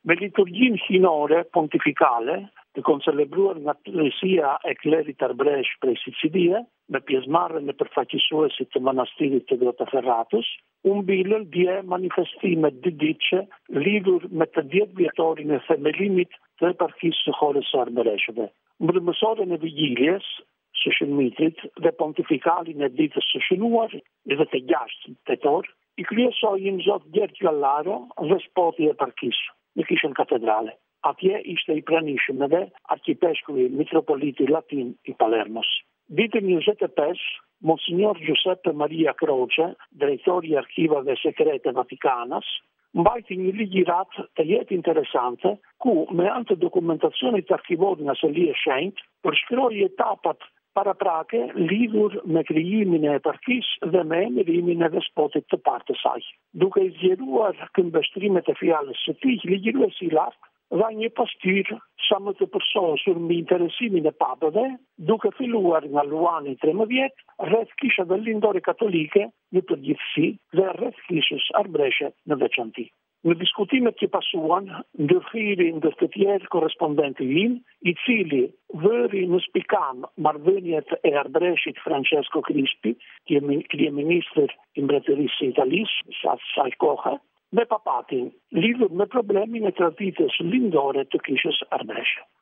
Me liturgjin hinore pontifikale, të koncelebruar nga Eklesia e Klerit Arbresh prej Sicilie, me pjesëmarrjen e përfaqësuesit të manastirit të Grottaferratus, u mbilën dje manifestime ditëdiçe lidhur me të 10 vjetorin e themelimit të eparkisë së Hores së Arbreshëve. Mbrëmësorën e vigjiljes së Shënmitrit dhe pontifikalin e ditës së shënuar, edhe të 6 tetor, i kryesojnë Zot Gjergj Gallaro dhe spoti e eparkisë në kishën katedrale. Atje ishte i pranishëm edhe arkipeshkuvi mitropoliti latin i Palermos. Ditën 25, Monsignor Giuseppe Maria Croce, drejtori i arkivave sekrete Vatikanas, mbajti një ligjirat të jetë interesante, ku me anë të dokumentacionit arkivor nga Selie Shenjtë, përshkroi etapat paraprake lidhur me krijimin e eparkisë dhe me emërimin e despotit të parë të saj. Duke i zgjeruar këmbështrimet e fjalës së tij, ligjëruesi i lartë dha një pasqyrë sa më të përsosur mbi interesimin e papëve, duke filluar nga Luani 13, rreth kishave lindore katolike në përgjithësi dhe rreth kishës Arbreshe në veçanti. Në diskutimet që pasuan, ndërthiri ndër të tjerë korrespondenti im, i cili vëri në spikam marrëdhëniet e Arbreshit Francesco Crispi, kryeministër i Mbretërisë së Italisë, sa asaj kohe, me papatin, lidhur me problemin e traditës lindore të kishës Arbreshe.